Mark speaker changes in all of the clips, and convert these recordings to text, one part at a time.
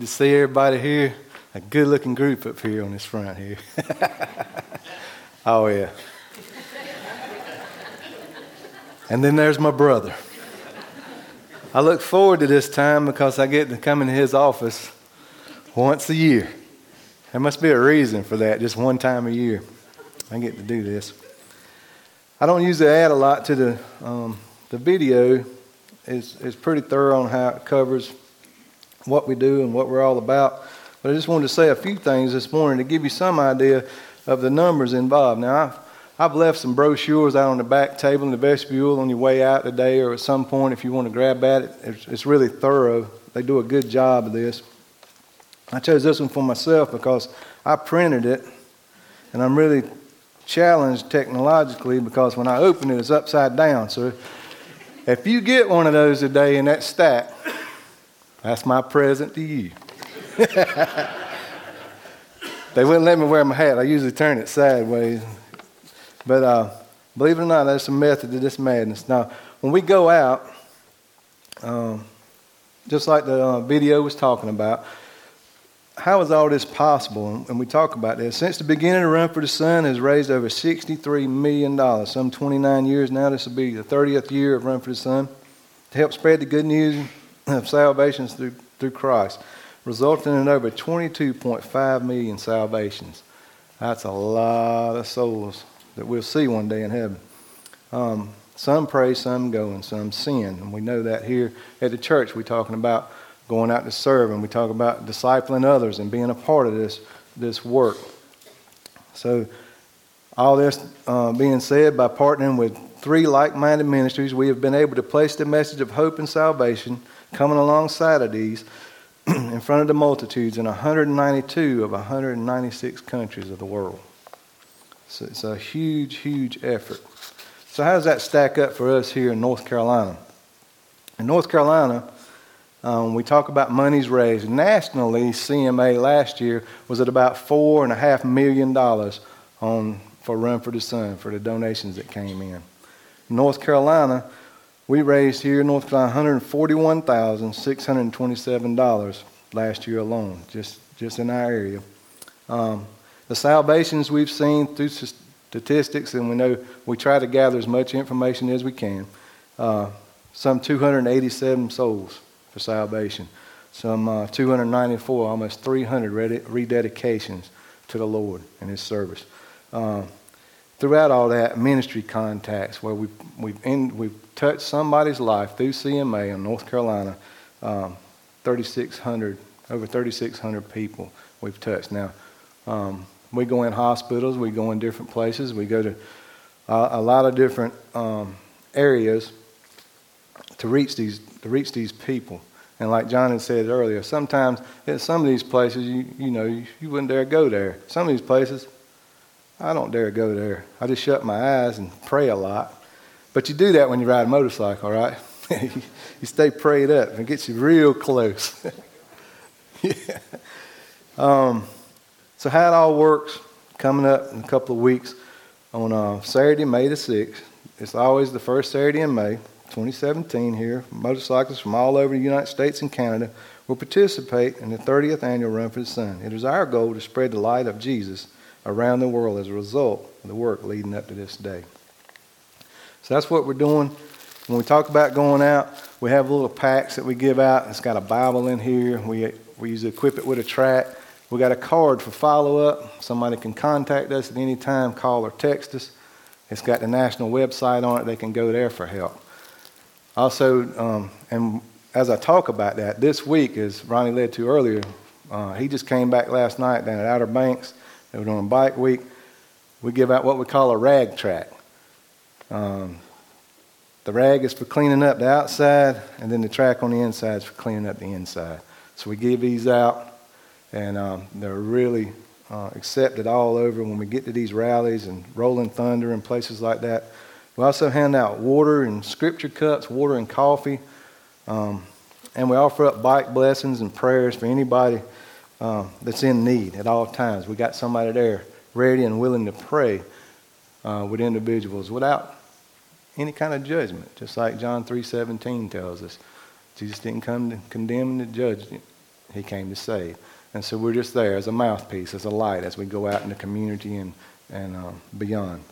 Speaker 1: To see everybody here, a good-looking group up here on this front here. Oh, yeah. And then there's my brother. I look forward to this time because I get to come into his office once a year. There must be a reason for that, just one time a year. I get to do this. I don't usually add a lot to the video. It's pretty thorough on how it covers what we do and what we're all about. But I just wanted to say a few things this morning to give you some idea of the numbers involved. Now, I've left some brochures out on the back table in the vestibule on your way out today, or at some point if you want to grab at it. It's really thorough. They do a good job of this. I chose this one for myself because I printed it, and I'm really challenged technologically because when I open it, it's upside down. So if you get one of those today in that stack, that's my present to you. They wouldn't let me wear my hat. I usually turn it sideways. But believe it or not, there's some method to this madness. Now, when we go out, just like the video was talking about, how is all this possible? And we talk about this. Since the beginning of Run for the Sun has raised over $63 million, some 29 years now. This will be the 30th year of Run for the Sun, to help spread the good news of salvations through Christ, resulting in over 22.5 million salvations. That's a lot of souls that we'll see one day in heaven. Some pray, some go, and some sin. And we know that here at the church. We're talking about going out to serve, and we talk about discipling others and being a part of this work. So all this being said, by partnering with 3 like-minded ministries, we have been able to place the message of hope and salvation coming alongside of these in front of the multitudes in 192 of 196 countries of the world. So it's a huge, huge effort. So how does that stack up for us here in North Carolina? In North Carolina, we talk about monies raised. Nationally, CMA last year was at about $4.5 million for Run for the Sun, for the donations that came in. North Carolina, we raised here in North Carolina $141,627 last year alone, just in our area. The salvations we've seen through statistics, and we know we try to gather as much information as we can, some 287 souls for salvation, some 294, almost 300 rededications to the Lord and His service. Throughout all that, ministry contacts where we've touched somebody's life through CMA in North Carolina, over 3,600 people we've touched. Now, we go in hospitals, we go in different places, we go to a lot of different areas to reach these people. And like John had said earlier, sometimes at some of these places, you wouldn't dare go there. Some of these places, I don't dare go there. I just shut my eyes and pray a lot. But you do that when you ride a motorcycle, right? You stay prayed up and it gets you real close. Yeah. So how it all works, coming up in a couple of weeks on Saturday, May the 6th. It's always the first Saturday in May, 2017 here. Motorcyclists from all over the United States and Canada will participate in the 30th annual Run for the Sun. It is our goal to spread the light of Jesus around the world as a result of the work leading up to this day. So that's what we're doing. When we talk about going out, we have little packs that we give out. It's got a Bible in here. We usually equip it with a tract. We got a card for follow-up. Somebody can contact us at any time, call or text us. It's got the national website on it. They can go there for help. Also, and as I talk about that, this week, as Ronnie led to earlier, he just came back last night down at Outer Banks. They were doing Bike Week. We give out what we call a rag tract. The rag is for cleaning up the outside, and then the track on the inside is for cleaning up the inside. So we give these out, and they're really accepted all over when we get to these rallies and Rolling Thunder and places like that. We also hand out water and scripture cups, water and coffee, and we offer up bike blessings and prayers for anybody that's in need at all times. We got somebody there ready and willing to pray with individuals without any kind of judgment, just like John 3:17 tells us. Jesus didn't come to condemn and to judge he came to save. And so we're just there as a mouthpiece, as a light, as we go out in the community and beyond.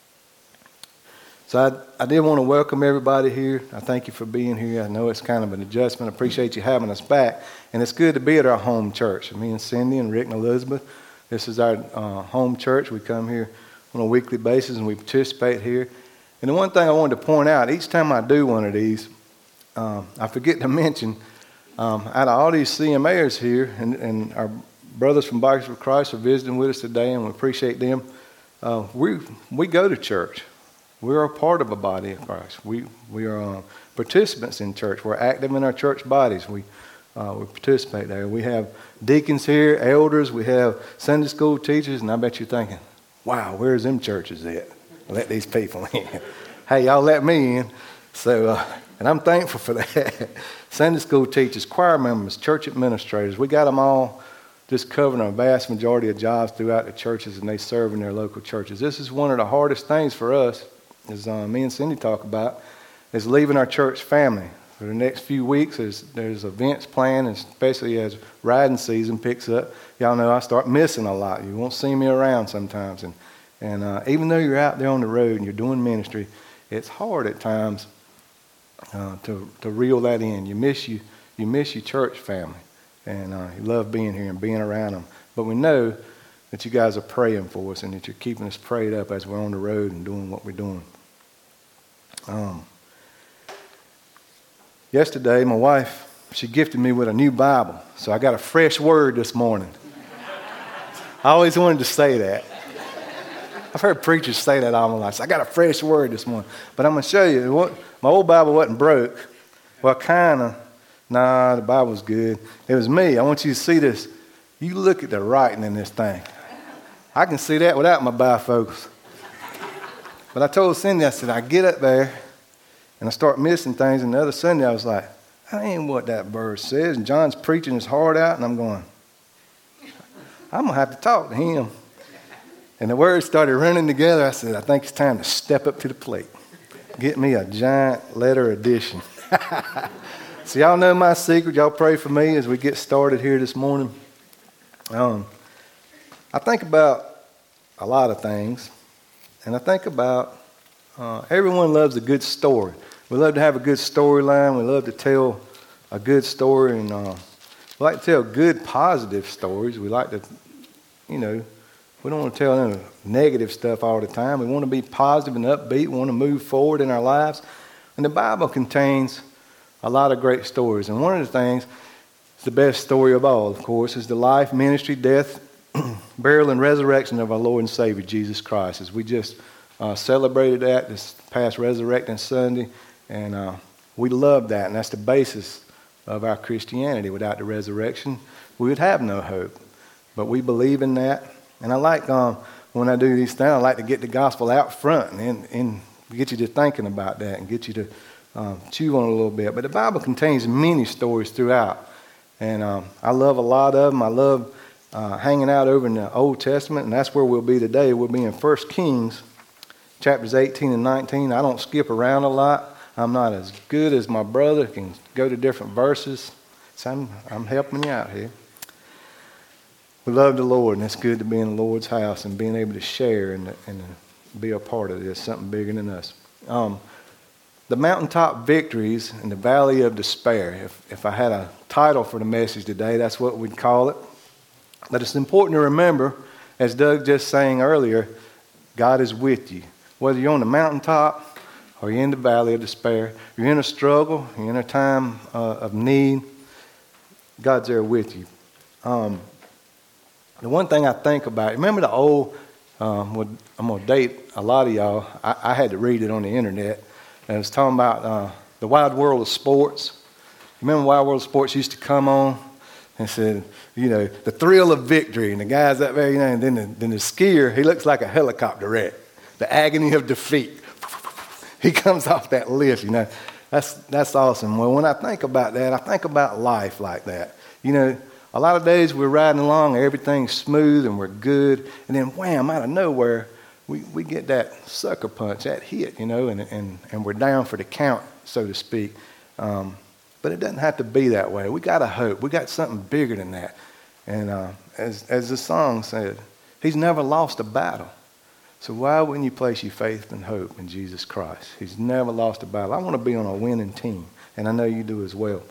Speaker 1: So I did want to welcome everybody here. I thank you for being here. I know it's kind of an adjustment. I appreciate you having us back. And it's good to be at our home church. Me and Cindy and Rick and Elizabeth, this is our home church. We come here on a weekly basis and we participate here. And the one thing I wanted to point out, each time I do one of these, I forget to mention, out of all these CMAers here, and our brothers from Bikers for Christ are visiting with us today, and we appreciate them. We go to church. We are a part of a body of Christ. We are participants in church. We're active in our church bodies. We participate there. We have deacons here, elders. We have Sunday school teachers, and I bet you're thinking, wow, where's them churches at? Let these people in. Hey, y'all let me in. So, and I'm thankful for that. Sunday school teachers, choir members, church administrators, we got them all just covering a vast majority of jobs throughout the churches, and they serve in their local churches. This is one of the hardest things for us, as me and Cindy talk about, is leaving our church family. For the next few weeks, there's events planned, and especially as riding season picks up, y'all know I start missing a lot. You won't see me around sometimes, and even though you're out there on the road and you're doing ministry, it's hard at times to reel that in. You miss your church family, and you love being here and being around them. But we know that you guys are praying for us and that you're keeping us prayed up as we're on the road and doing what we're doing. Yesterday, my wife, she gifted me with a new Bible, so I got a fresh word this morning. I always wanted to say that. I've heard preachers say that all my life. So I got a fresh word this morning. But I'm going to show you. My old Bible wasn't broke. Well, kind of. Nah, the Bible's good. It was me. I want you to see this. You look at the writing in this thing. I can see that without my bifocals. But I told Cindy, I said, I get up there and I start missing things. And the other Sunday I was like, that ain't what that verse says. And John's preaching his heart out. And I'm going, I'm going to have to talk to him. And the words started running together. I said, I think it's time to step up to the plate. Get me a giant letter edition. So y'all know my secret. Y'all pray for me as we get started here this morning. I think about a lot of things. And I think about everyone loves a good story. We love to have a good storyline. We love to tell a good story. And we like to tell good, positive stories. We like to, we don't want to tell them negative stuff all the time. We want to be positive and upbeat. We want to move forward in our lives. And the Bible contains a lot of great stories. And one of the things, the best story of all, of course, is the life, ministry, death, burial, and resurrection of our Lord and Savior, Jesus Christ. As we just celebrated that this past Resurrecting Sunday. And we love that. And that's the basis of our Christianity. Without the resurrection, we would have no hope. But we believe in that. And I like, when I do these things, I like to get the gospel out front and get you to thinking about that and get you to chew on it a little bit. But the Bible contains many stories throughout. And I love a lot of them. I love hanging out over in the Old Testament, and that's where we'll be today. We'll be in 1 Kings, chapters 18 and 19. I don't skip around a lot. I'm not as good as my brother, can go to different verses. So I'm helping you out here. We love the Lord, and it's good to be in the Lord's house and being able to share and be a part of this, something bigger than us. The mountaintop victories in the valley of despair. If I had a title for the message today, that's what we'd call it. But it's important to remember, as Doug just sang earlier, God is with you. Whether you're on the mountaintop or you're in the valley of despair, you're in a struggle, you're in a time of need, God's there with you. The one thing I think about, remember the old, I'm going to date a lot of y'all. I had to read it on the internet. And it was talking about the Wide World of Sports. Remember Wide World of Sports used to come on and said, the thrill of victory. And the guy's up there, and then the skier, he looks like a helicopter wreck. The agony of defeat. He comes off that lift, That's awesome. Well, when I think about that, I think about life like that. A lot of days we're riding along, everything's smooth and we're good, and then wham, out of nowhere, we get that sucker punch, that hit, and we're down for the count, so to speak. But it doesn't have to be that way. We got a hope. We got something bigger than that. And as the song said, he's never lost a battle. So why wouldn't you place your faith and hope in Jesus Christ? He's never lost a battle. I want to be on a winning team, and I know you do as well.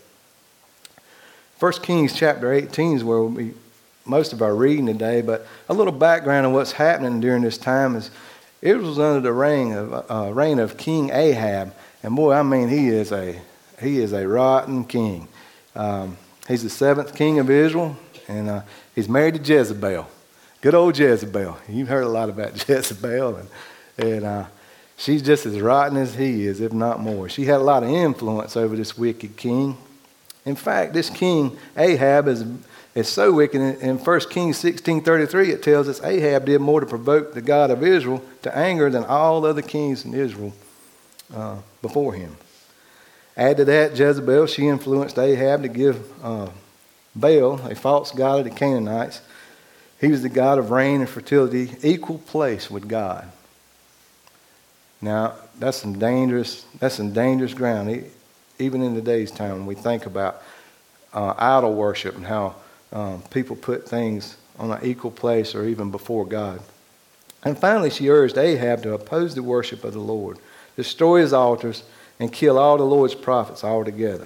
Speaker 1: 1 Kings chapter 18 is where we'll be most of our reading today, but a little background on what's happening during this time is it was under the reign of King Ahab, and boy, I mean, he is a rotten king. He's the 7th king of Israel, and he's married to Jezebel. Good old Jezebel. You've heard a lot about Jezebel, and she's just as rotten as he is, if not more. She had a lot of influence over this wicked king. In fact, this king Ahab is so wicked. In 1 Kings 16:33, it tells us Ahab did more to provoke the God of Israel to anger than all other kings in Israel before him. Add to that, Jezebel, she influenced Ahab to give Baal, a false god of the Canaanites, he was the god of rain and fertility, equal place with God. Now, that's some dangerous ground. Even in today's time, when we think about idol worship and how people put things on an equal place or even before God. And finally, she urged Ahab to oppose the worship of the Lord, destroy his altars, and kill all the Lord's prophets altogether.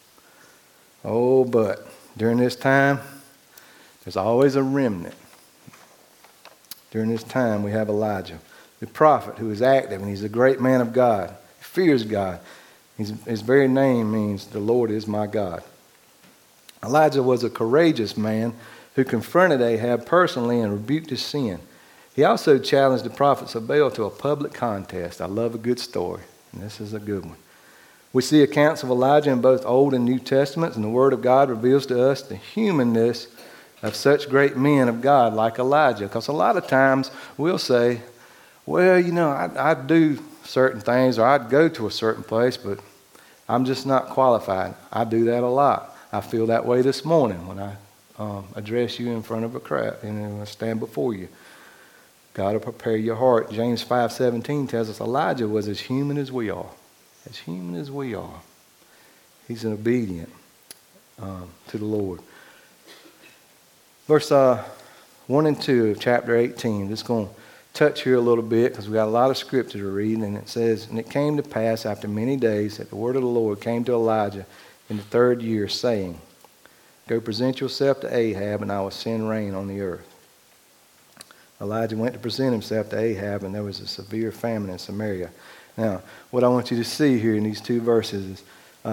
Speaker 1: Oh, but during this time, there's always a remnant. During this time, we have Elijah, the prophet who is active, and he's a great man of God. He fears God. His very name means the Lord is my God. Elijah was a courageous man who confronted Ahab personally and rebuked his sin. He also challenged the prophets of Baal to a public contest. I love a good story, and this is a good one. We see accounts of Elijah in both Old and New Testaments, and the Word of God reveals to us the humanness of such great men of God like Elijah. Because a lot of times we'll say, well, I'd do certain things or I'd go to a certain place, but I'm just not qualified. I do that a lot. I feel that way this morning when I address you in front of a crowd and I stand before you. God will prepare your heart. James 5:17 tells us Elijah was as human as we are. As human as we are. He's an obedient to the Lord. Verse 1 and 2 of chapter 18. Just going to touch here a little bit because we got a lot of scripture to read. And it says, and it came to pass after many days that the word of the Lord came to Elijah in the 3rd year, saying, go present yourself to Ahab, and I will send rain on the earth. Elijah went to present himself to Ahab, and there was a severe famine in Samaria. Now, what I want you to see here in these 2 verses is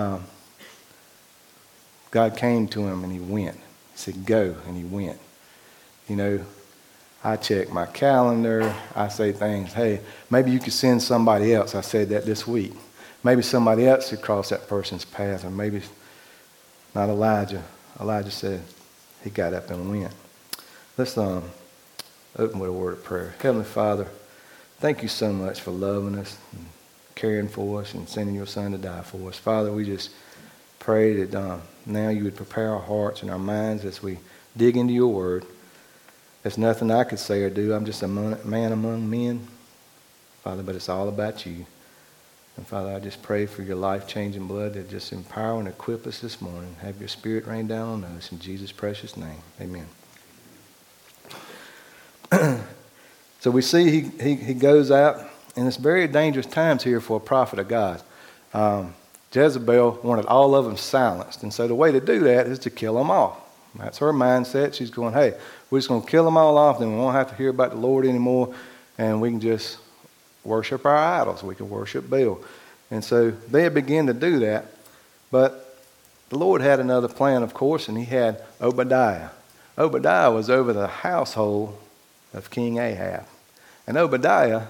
Speaker 1: God came to him and he went. He said, go, and he went. I check my calendar. I say things, hey, maybe you could send somebody else. I said that this week. Maybe somebody else could cross that person's path, or maybe not Elijah. Elijah said he got up and went. Let's open with a word of prayer. Heavenly Father, thank you so much for loving us and caring for us and sending your son to die for us. Father, we just pray that now you would prepare our hearts and our minds as we dig into your word. There's nothing I could say or do. I'm just a man among men, Father, but it's all about you. And Father, I just pray for your life-changing blood that just empower and equip us this morning. Have your spirit rain down on us in Jesus' precious name. Amen. So we see he goes out, and it's very dangerous times here for a prophet of God. Jezebel wanted all of them silenced, and so the way to do that is to kill them off. That's her mindset. She's going, hey, we're just going to kill them all off, then we won't have to hear about the Lord anymore, and we can just worship our idols. We can worship Baal. And so they began to do that, but the Lord had another plan, of course, and he had Obadiah. Obadiah was over the household of King Ahab. And Obadiah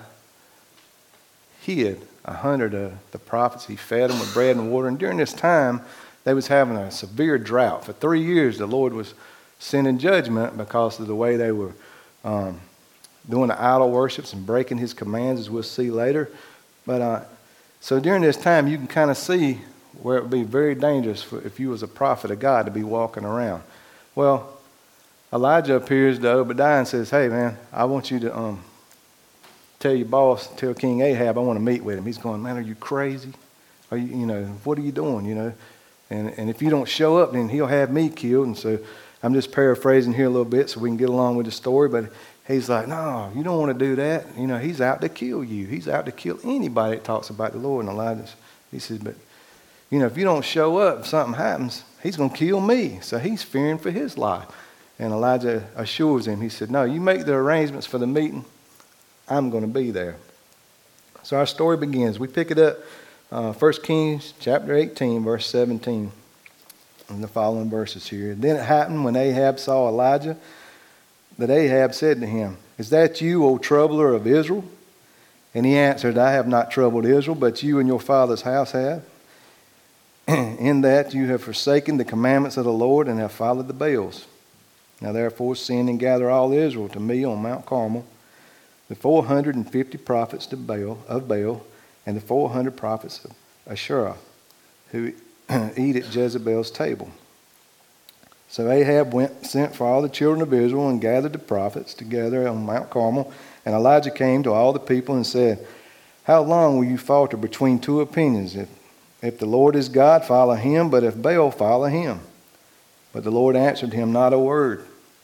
Speaker 1: hid 100 of the prophets. He fed them with bread and water. And during this time, they was having a severe drought. For 3 years, the Lord was sending judgment because of the way they were doing the idol worships and breaking his commands, as we'll see later. But so during this time, you can kind of see where it would be very dangerous if you was a prophet of God to be walking around. Well, Elijah appears to Obadiah and says, hey, man, I want you to tell your boss, tell King Ahab, I want to meet with him. He's going, man, are you crazy? Are you, what are you doing, And if you don't show up, then he'll have me killed. And so I'm just paraphrasing here a little bit so we can get along with the story. But he's like, no, you don't want to do that. You know, he's out to kill you. He's out to kill anybody that talks about the Lord. And Elijah, he says, but, you know, if you don't show up, if something happens, he's going to kill me. So he's fearing for his life. And Elijah assures him, he said, no, you make the arrangements for the meeting. I'm going to be there. So our story begins. We pick it up, 1 Kings chapter 18, verse 17, and the following verses here. Then it happened when Ahab saw Elijah, that Ahab said to him, is that you, O troubler of Israel? And he answered, I have not troubled Israel, but you and your father's house have. In that you have forsaken the commandments of the Lord and have followed the Baals. Now therefore send and gather all Israel to me on Mount Carmel, the 450 prophets of Baal, and the 400 prophets of Asherah, who eat at Jezebel's table. So Ahab sent for all the children of Israel and gathered the prophets together on Mount Carmel. And Elijah came to all the people and said, how long will you falter between two opinions? If the Lord is God, follow him, but if Baal, follow him. But the Lord answered him not a word.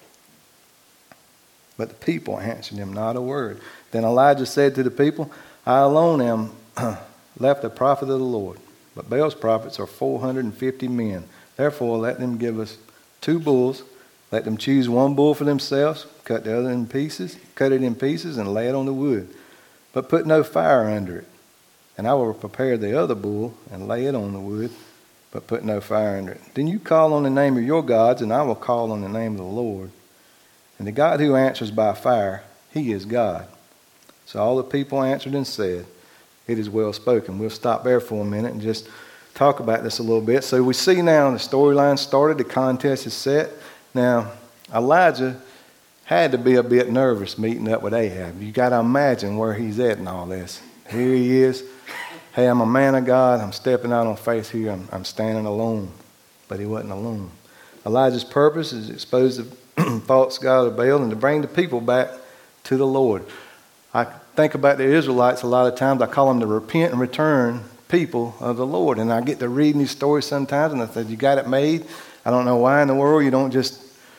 Speaker 1: But the people answered him not a word. Then Elijah said to the people, I alone am left a prophet of the Lord, but Baal's prophets are 450 men. Therefore let them give us 2 bulls. Let them choose 1 bull for themselves, cut the other in pieces, cut it in pieces, and lay it on the wood. But put no fire under it. And I will prepare the other bull and lay it on the wood, but put no fire under it. Then you call on the name of your gods, and I will call on the name of the Lord. And the God who answers by fire, he is God. So all the people answered and said, it is well spoken. We'll stop there for a minute and just talk about this a little bit. So we see now the storyline started, the contest is set. Now, Elijah had to be a bit nervous meeting up with Ahab. You got to imagine where he's at in all this. Here he is. Hey, I'm a man of God. I'm stepping out on faith here. I'm standing alone. But he wasn't alone. Elijah's purpose is to expose the false god of Baal and to bring the people back to the Lord. I think about the Israelites a lot of times. I call them the repent and return people of the Lord. And I get to reading these stories sometimes and I said, you got it made. I don't know why in the world you don't just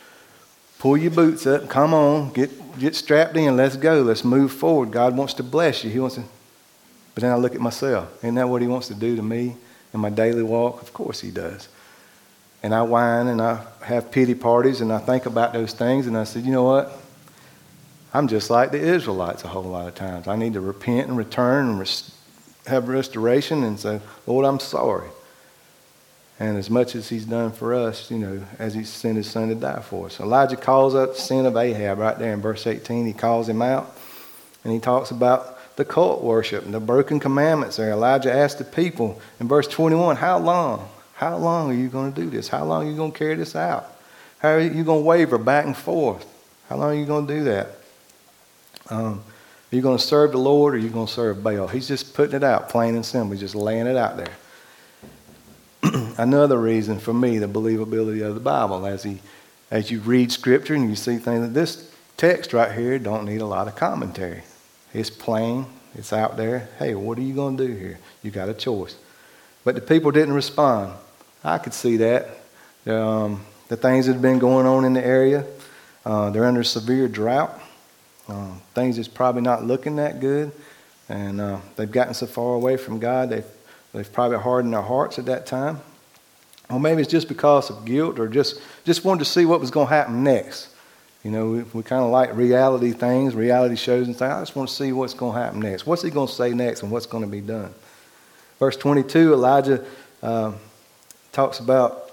Speaker 1: pull your boots up, come on, get strapped in, let's go, let's move forward. God wants to bless you. He wants to. But then I look at myself. Isn't that what he wants to do to me in my daily walk? Of course he does. And I whine and I have pity parties and I think about those things and I said, you know what? I'm just like the Israelites a whole lot of times. I need to repent and return and have restoration and say, Lord, I'm sorry. And as much as he's done for us, you know, as he sent his son to die for us. Elijah calls out the sin of Ahab right there in verse 18. He calls him out and he talks about the cult worship and the broken commandments there. Elijah asked the people in verse 21, how long? How long are you going to do this? How long are you going to carry this out? How are you going to waver back and forth? How long are you going to do that? Are you going to serve the Lord or are you going to serve Baal? He's just putting it out, plain and simple, just laying it out there. Another reason for me, the believability of the Bible, as you read Scripture and you see things, this text right here don't need a lot of commentary. It's plain, it's out there. Hey, what are you going to do here? You got a choice. But the people didn't respond. I could see that. The things that have been going on in the area, they're under severe drought. Things is probably not looking that good. And they've gotten so far away from God, they've probably hardened their hearts at that time. Or maybe it's just because of guilt or just wanted to see what was going to happen next. You know, we kind of like reality things, reality shows and things. I just want to see what's going to happen next. What's he going to say next and what's going to be done? Verse 22, Elijah talks about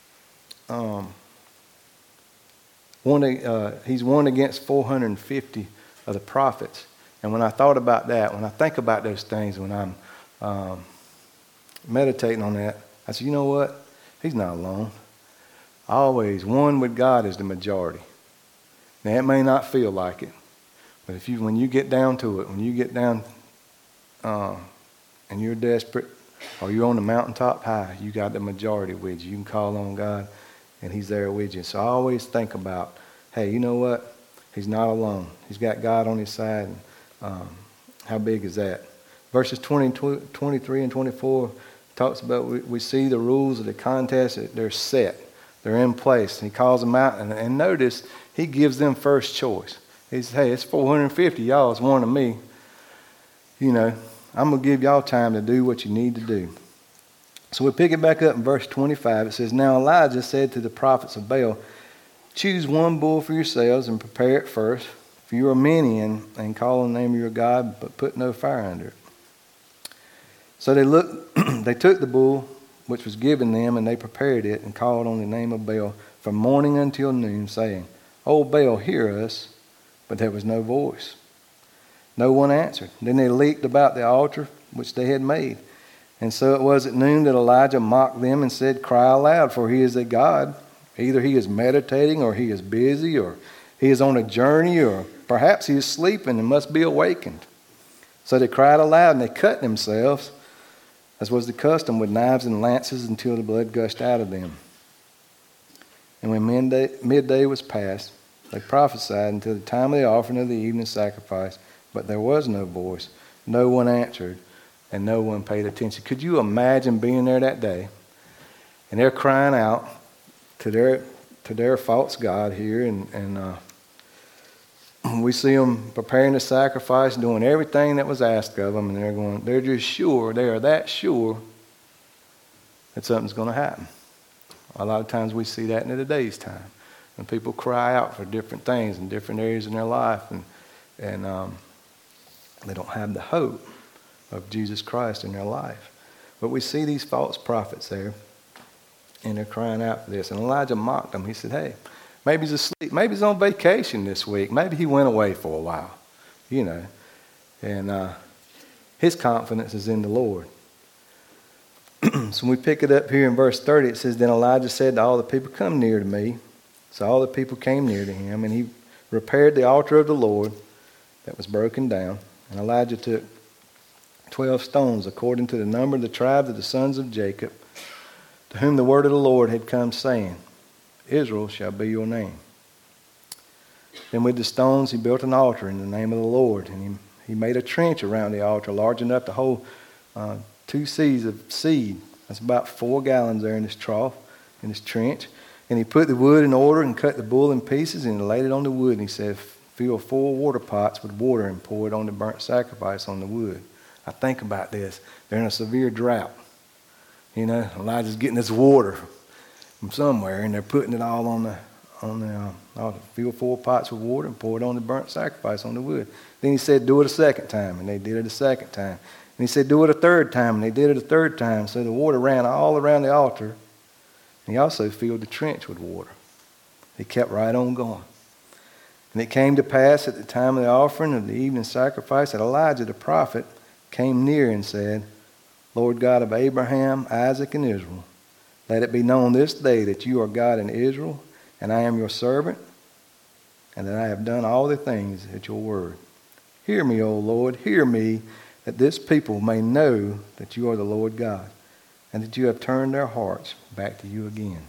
Speaker 1: he's won against 450 of the prophets. And when I thought about that, when I think about those things, when I'm meditating on that, I said, you know what? He's not alone. Always, one with God is the majority. Now, it may not feel like it, but when you get down to it, when you get down and you're desperate or you're on the mountaintop high, you got the majority with you. You can call on God and he's there with you. So I always think about, hey, you know what? He's not alone. He's got God on his side. And, how big is that? Verses 23 and 24 Talks about we see the rules of the contest, they're set. They're in place. He calls them out, and notice he gives them first choice. He says, hey, it's 450. Y'all is one of me. You know, I'm going to give y'all time to do what you need to do. So we pick it back up in verse 25. It says, now Elijah said to the prophets of Baal, choose one bull for yourselves and prepare it first. For you are many, and call on the name of your God, but put no fire under it. So they took the bull which was given them, and they prepared it, and called on the name of Baal from morning until noon, saying, O Baal, hear us. But there was no voice. No one answered. Then they leaped about the altar which they had made. And so it was at noon that Elijah mocked them and said, cry aloud, for he is a god. Either he is meditating, or he is busy, or he is on a journey, or perhaps he is sleeping and must be awakened. So they cried aloud, and they cut themselves, as was the custom, with knives and lances, until the blood gushed out of them. And when midday was past, they prophesied until the time of the offering of the evening sacrifice, but there was no voice. No one answered, and no one paid attention. Could you imagine being there that day, and they're crying out to their false god here, and we see them preparing the sacrifice, doing everything that was asked of them, and they're just sure, they are that sure that something's going to happen. A lot of times we see that in today's time, when people cry out for different things in different areas in their life, and they don't have the hope of Jesus Christ in their life. But we see these false prophets there, and they're crying out for this. And Elijah mocked them. He said, hey, maybe he's asleep. Maybe he's on vacation this week. Maybe he went away for a while, you know. And his confidence is in the Lord. So when we pick it up here in verse 30, it says, then Elijah said to all the people, come near to me. So all the people came near to him, and he repaired the altar of the Lord that was broken down. And Elijah took 12 stones, according to the number of the tribes of the sons of Jacob, to whom the word of the Lord had come, saying, Israel shall be your name. Then with the stones he built an altar in the name of the Lord, and he made a trench around the altar large enough to hold 2 seahs of seed. That's about 4 gallons there in this trough, in this trench. And he put the wood in order and cut the bull in pieces, and he laid it on the wood. And he said, fill 4 water pots with water and pour it on the burnt sacrifice on the wood. I think about this. They're in a severe drought. You know, Elijah's getting this water from somewhere, and they're putting it all on the fill 4 pots with water and pour it on the burnt sacrifice on the wood. Then he said, do it a second time, and they did it a second time. And he said, do it a third time, and they did it a third time. So the water ran all around the altar. And he also filled the trench with water. He kept right on going. And it came to pass at the time of the offering of the evening sacrifice that Elijah the prophet came near and said, Lord God of Abraham, Isaac, and Israel, let it be known this day that you are God in Israel, and I am your servant, and that I have done all the things at your word. Hear me, O Lord, hear me, that this people may know that you are the Lord God, and that you have turned their hearts back to you again.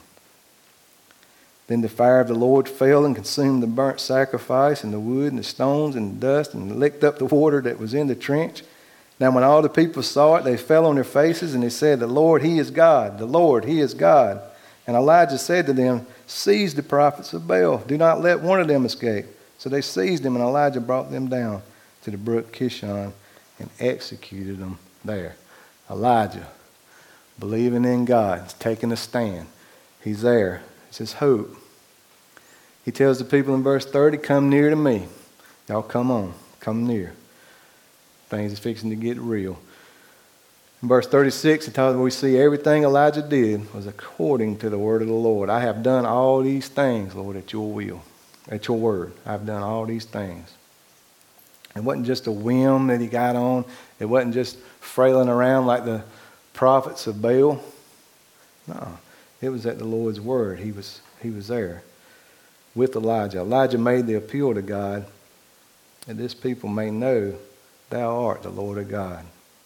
Speaker 1: Then the fire of the Lord fell and consumed the burnt sacrifice and the wood and the stones and the dust, and licked up the water that was in the trench. Now when all the people saw it, they fell on their faces, and they said, the Lord, he is God. The Lord, he is God. And Elijah said to them, seize the prophets of Baal. Do not let one of them escape. So they seized them, and Elijah brought them down to the brook Kishon and executed them there. Elijah, believing in God, taking a stand. He's there. It's his hope. He tells the people in verse 30, come near to me. Y'all come on. Come near. Things are fixing to get real. In verse 36, it tells us we see everything Elijah did was according to the word of the Lord. I have done all these things, Lord, at your will, at your word. I've done all these things. It wasn't just a whim that he got on. It wasn't just frailing around like the prophets of Baal. No, it was at the Lord's word. He was there with Elijah. Elijah made the appeal to God that this people may know thou art the Lord of God.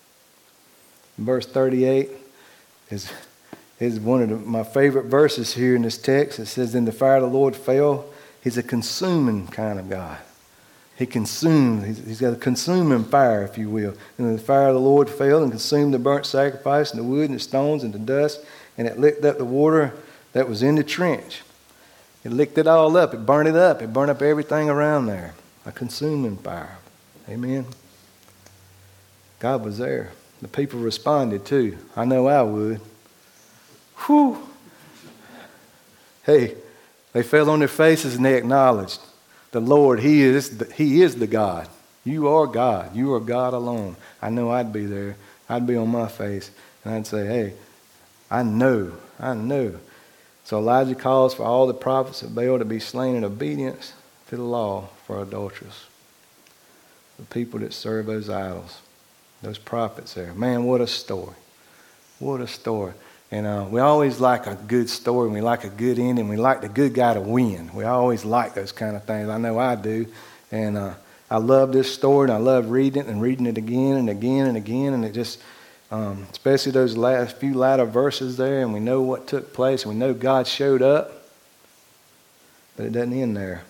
Speaker 1: Verse 38 is one of my favorite verses here in this text. It says, then the fire of the Lord fell. He's a consuming kind of God. He consumed. He's got a consuming fire, if you will. And the fire of the Lord fell and consumed the burnt sacrifice and the wood and the stones and the dust, and it licked up the water that was in the trench. It licked it all up. It burned it up. It burned up everything around there. A consuming fire. Amen. God was there. The people responded too. I know I would. Whew. Hey, they fell on their faces and they acknowledged the Lord. He is the God. You are God. You are God alone. I know I'd be there. I'd be on my face and I'd say, hey, I know. So Elijah calls for all the prophets of Baal to be slain in obedience to the law for adulterers. The people that serve those idols. Those prophets there. Man, what a story. What a story. And we always like a good story. And we like a good ending. We like the good guy to win. We always like those kind of things. I know I do. And I love this story. And I love reading it and reading it again and again and again. And it just, especially those last few latter verses there. And we know what took place. And we know God showed up. But it doesn't end there.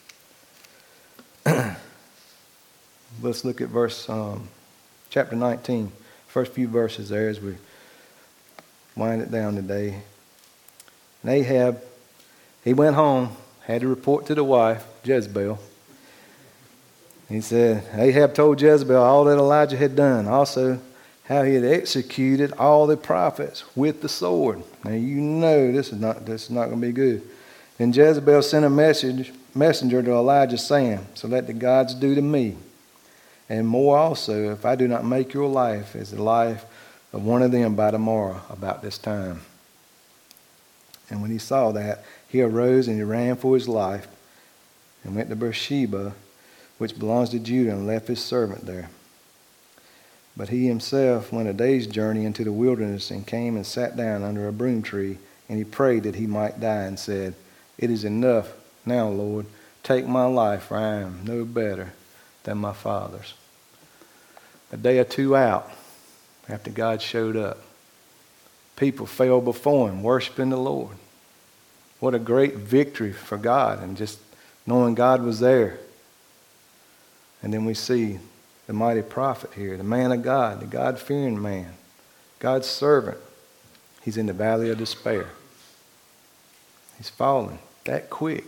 Speaker 1: Let's look at chapter 19, first few verses there as we wind it down today. And Ahab, he went home, had to report to the wife, Jezebel. He said, Ahab told Jezebel all that Elijah had done, also how he had executed all the prophets with the sword. Now you know this is not going to be good. Then Jezebel sent a messenger to Elijah saying, so let the gods do to me, and more also, if I do not make your life as the life of one of them by tomorrow about this time. And when he saw that, he arose and he ran for his life and went to Beersheba, which belongs to Judah, and left his servant there. But he himself went a day's journey into the wilderness and came and sat down under a broom tree, and he prayed that he might die and said, it is enough now, Lord, take my life, for I am no better than my father's. A day or two out, after God showed up, people fell before him, worshiping the Lord. What a great victory for God, and just knowing God was there. And then we see the mighty prophet here, the man of God, the God-fearing man, God's servant. He's in the valley of despair. He's fallen that quick.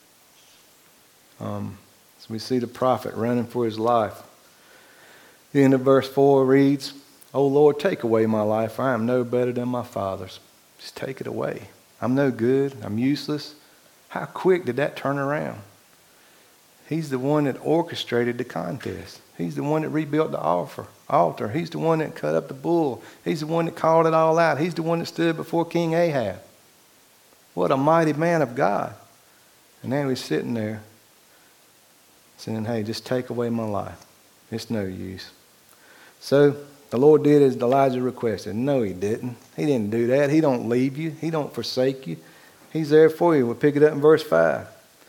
Speaker 1: So we see the prophet running for his life. The end of verse 4 reads, O Lord, take away my life, for I am no better than my father's. Just take it away. I'm no good. I'm useless. How quick did that turn around? He's the one that orchestrated the contest. He's the one that rebuilt the altar. He's the one that cut up the bull. He's the one that called it all out. He's the one that stood before King Ahab. What a mighty man of God. And now he's sitting there saying, hey, just take away my life. It's no use. So the Lord did as Elijah requested. No, he didn't. He didn't do that. He don't leave you. He don't forsake you. He's there for you. We'll pick it up in verse 5.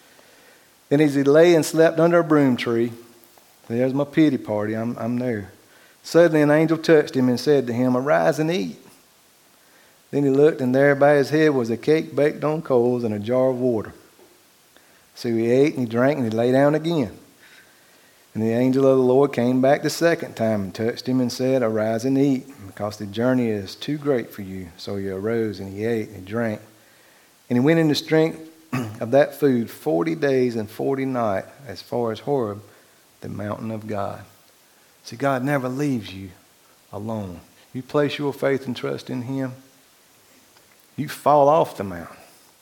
Speaker 1: Then as he lay and slept under a broom tree, there's my pity party. I'm there. Suddenly an angel touched him and said to him, arise and eat. Then he looked, and there by his head was a cake baked on coals and a jar of water. So he ate and he drank and he lay down again. And the angel of the Lord came back the second time and touched him and said, arise and eat, because the journey is too great for you. So he arose and he ate and he drank. And he went in the strength of that food 40 days and 40 nights as far as Horeb, the mountain of God. See, God never leaves you alone. You place your faith and trust in him, you fall off the mountain.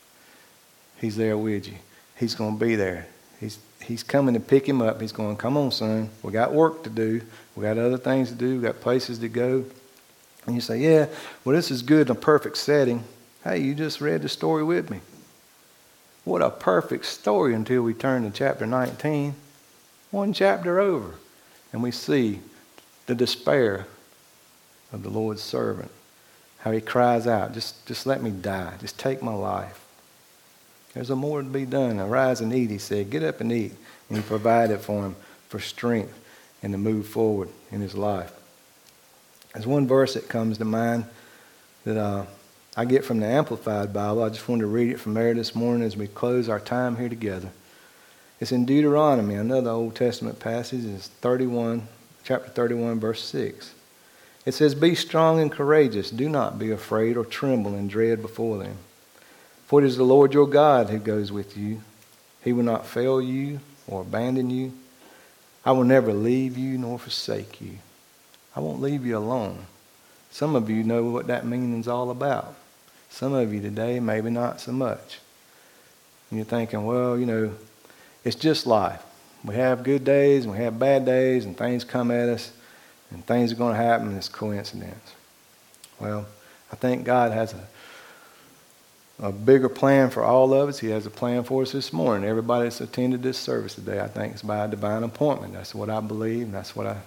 Speaker 1: He's there with you. He's going to be there. He's coming to pick him up. He's going, come on, son. We got work to do. We got other things to do. We got places to go. And you say, yeah, well, this is good in a perfect setting. Hey, you just read the story with me. What a perfect story until we turn to chapter 19. One chapter over. And we see the despair of the Lord's servant. How he cries out, just let me die. Just take my life. There's a more to be done. Arise and eat, he said. Get up and eat. And he provided for him for strength and to move forward in his life. There's one verse that comes to mind that I get from the Amplified Bible. I just wanted to read it from there this morning as we close our time here together. It's in Deuteronomy, another Old Testament passage. It's chapter 31, verse 6. It says, "Be strong and courageous. Do not be afraid or tremble in dread before them. For it is the Lord your God who goes with you. He will not fail you or abandon you. I will never leave you nor forsake you." I won't leave you alone. Some of you know what that meaning is all about. Some of you today, maybe not so much. And you're thinking, well, it's just life. We have good days and we have bad days, and things come at us and things are going to happen. It's coincidence. Well, I think God has a bigger plan for all of us. He has a plan for us this morning. Everybody that's attended this service today, I think it's by a divine appointment. That's what I believe, and that's what I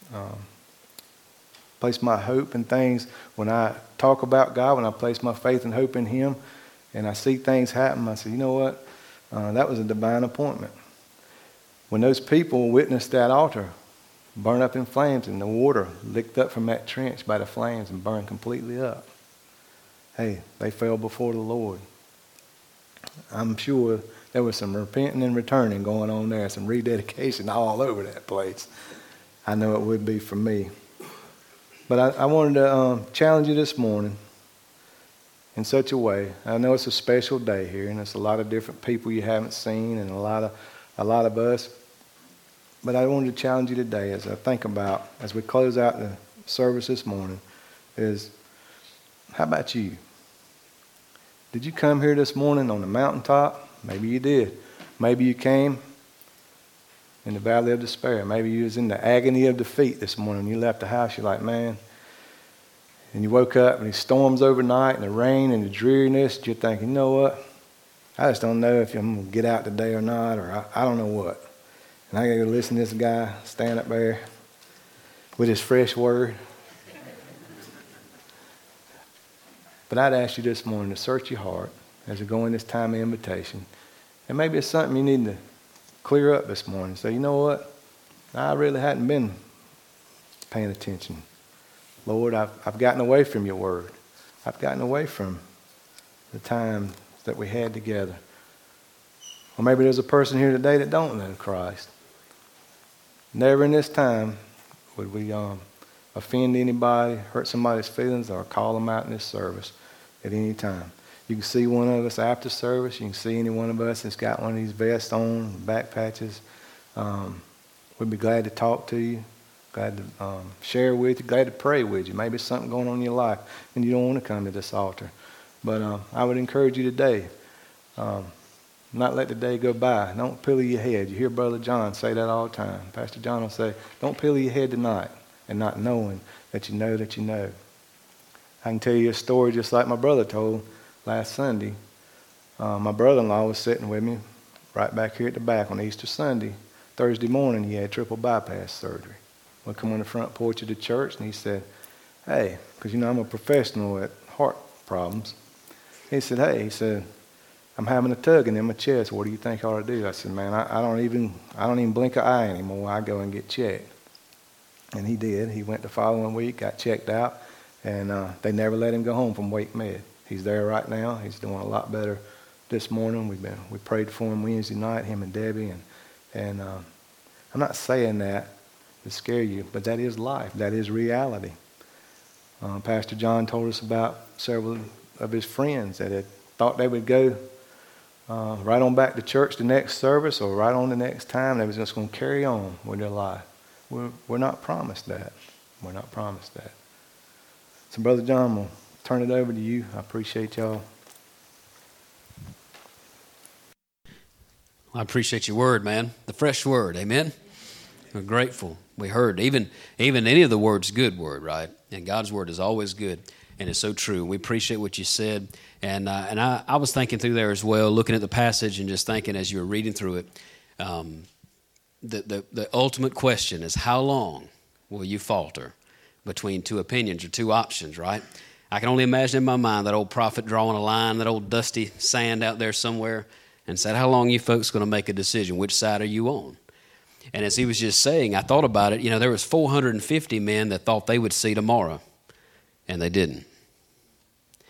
Speaker 1: place my hope in things. When I talk about God, when I place my faith and hope in Him, and I see things happen, I say, you know what? That was a divine appointment. When those people witnessed that altar burn up in flames and the water licked up from that trench by the flames and burned completely up, hey, they fell before the Lord. I'm sure there was some repenting and returning going on there, some rededication all over that place. I know it would be for me. But I wanted to challenge you this morning in such a way. I know it's a special day here, and it's a lot of different people you haven't seen, and a lot of us. But I wanted to challenge you today as I think about, as we close out the service this morning, is how about you? Did you come here this morning on the mountaintop? Maybe you did. Maybe you came in the valley of despair. Maybe you was in the agony of defeat this morning. You left the house, you're like, man. And you woke up and these storms overnight and the rain and the dreariness. You're thinking, you know what? I just don't know if I'm going to get out today or not, or I don't know what. And I got to go listen to this guy stand up there with his fresh word. But I'd ask you this morning to search your heart as we go in this time of invitation. And maybe it's something you need to clear up this morning. Say, you know what? I really hadn't been paying attention. Lord, I've gotten away from your word. I've gotten away from the time that we had together. Or maybe there's a person here today that don't know Christ. Never in this time would we offend anybody, hurt somebody's feelings, or call them out in this service at any time. You can see one of us after service. You can see any one of us that's got one of these vests on, back patches. We'd be glad to talk to you, glad to share with you, glad to pray with you. Maybe it's something going on in your life and you don't want to come to this altar. But I would encourage you today, not let the day go by. Don't pillow your head. You hear Brother John say that all the time. Pastor John will say, don't pillow your head tonight and not knowing that you know that you know. I can tell you a story just like my brother told last Sunday. My brother-in-law was sitting with me right back here at the back on Easter Sunday. Thursday morning, he had triple bypass surgery. We come on the front porch of the church, and he said, hey, because I'm a professional at heart problems. He said, I'm having a tugging in my chest. What do you think I ought to do? I said, man, I don't even blink an eye anymore. I go and get checked. And he did. He went the following week, got checked out, and they never let him go home from Wake Med. He's there right now. He's doing a lot better this morning. We prayed for him Wednesday night, him and Debbie, and I'm not saying that to scare you, but that is life. That is reality. Pastor John told us about several of his friends that had thought they would go right on back to church the next service or right on the next time. They was just going to carry on with their life. We're not promised that. We're not promised that. So, Brother John, we'll turn it over to you. I appreciate y'all.
Speaker 2: I appreciate your word, man. The fresh word, amen? We're grateful. We heard even any of the word's good word, right? And God's word is always good, and it's so true. We appreciate what you said. And I was thinking through there as well, looking at the passage and just thinking as you were reading through it, the ultimate question is how long will you falter between two opinions or two options, right? I can only imagine in my mind that old prophet drawing a line, that old dusty sand out there somewhere, and said, how long are you folks going to make a decision? Which side are you on? And as he was just saying, I thought about it. There was 450 men that thought they would see tomorrow, and they didn't.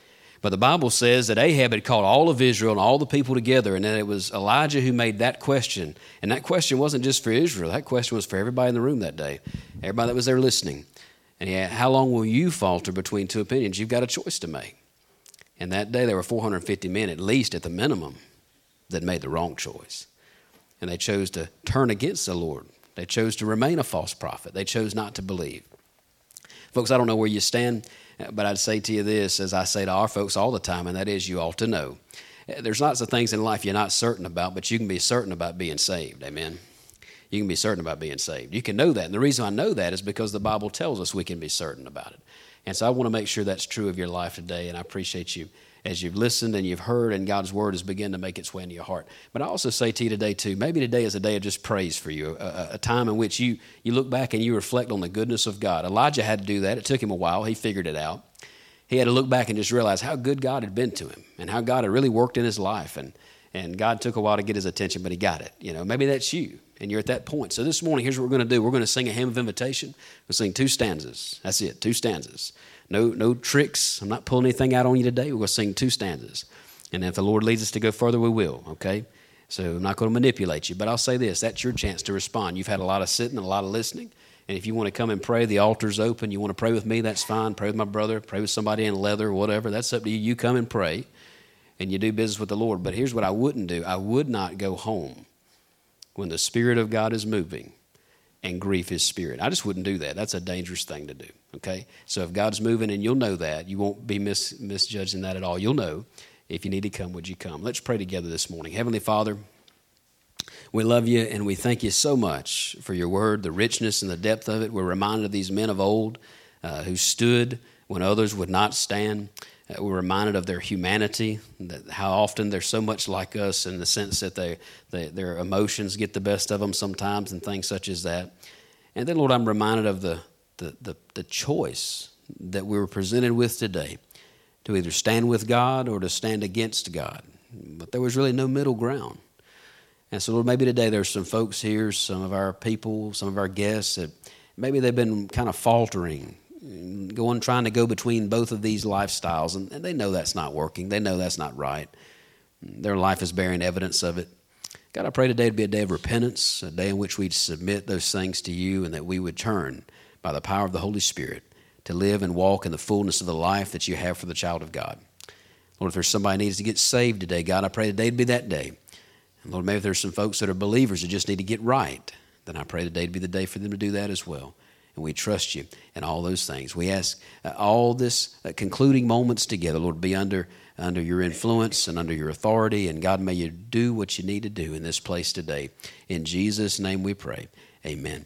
Speaker 2: But the Bible says that Ahab had called all of Israel and all the people together, and that it was Elijah who made that question. And that question wasn't just for Israel. That question was for everybody in the room that day, everybody that was there listening. And he asked, how long will you falter between two opinions? You've got a choice to make. And that day there were 450 men, at least at the minimum, that made the wrong choice. And they chose to turn against the Lord. They chose to remain a false prophet. They chose not to believe. Folks, I don't know where you stand, but I'd say to you this, as I say to our folks all the time, and that is you ought to know. There's lots of things in life you're not certain about, but you can be certain about being saved. Amen? You can be certain about being saved. You can know that. And the reason I know that is because the Bible tells us we can be certain about it. And so I want to make sure that's true of your life today, and I appreciate you as you've listened and you've heard and God's word has begun to make its way into your heart. But I also say to you today, too, maybe today is a day of just praise for you, a time in which you look back and you reflect on the goodness of God. Elijah had to do that. It took him a while. He figured it out. He had to look back and just realize how good God had been to him and how God had really worked in his life. And God took a while to get his attention, but he got it. You know, maybe that's you, and you're at that point. So this morning, here's what we're going to do. We're going to sing a hymn of invitation. We'll sing 2 stanzas. That's it, 2 stanzas. No tricks. I'm not pulling anything out on you today. We're going to sing 2 stanzas. And if the Lord leads us to go further, we will, okay? So I'm not going to manipulate you, but I'll say this. That's your chance to respond. You've had a lot of sitting and a lot of listening. And if you want to come and pray, the altar's open. You want to pray with me, that's fine. Pray with my brother. Pray with somebody in leather, whatever. That's up to you. You come and pray, and you do business with the Lord. But here's what I wouldn't do. I would not go home when the Spirit of God is moving and grieve his spirit. I just wouldn't do that. That's a dangerous thing to do, okay? So if God's moving, and you'll know that, you won't be misjudging that at all. You'll know. If you need to come, would you come? Let's pray together this morning. Heavenly Father, we love you and we thank you so much for your word, the richness and the depth of it. We're reminded of these men of old who stood when others would not stand. We're reminded of their humanity, that how often they're so much like us in the sense that their emotions get the best of them sometimes and things such as that. And then, Lord, I'm reminded of the choice that we were presented with today to either stand with God or to stand against God. But there was really no middle ground. And so, Lord, maybe today there's some folks here, some of our people, some of our guests, that maybe they've been kind of faltering, trying to go between both of these lifestyles, and they know that's not working. They know that's not right. Their life is bearing evidence of it. God, I pray today to be a day of repentance, a day in which we'd submit those things to you, and that we would turn by the power of the Holy Spirit to live and walk in the fullness of the life that you have for the child of God. Lord, if there's somebody who needs to get saved today, God, I pray today to be that day. And Lord, maybe if there's some folks that are believers that just need to get right, then I pray today to be the day for them to do that as well. And we trust you in all those things. We ask all this concluding moments together, Lord, be under your influence and under your authority. And God, may you do what you need to do in this place today. In Jesus' name we pray. Amen.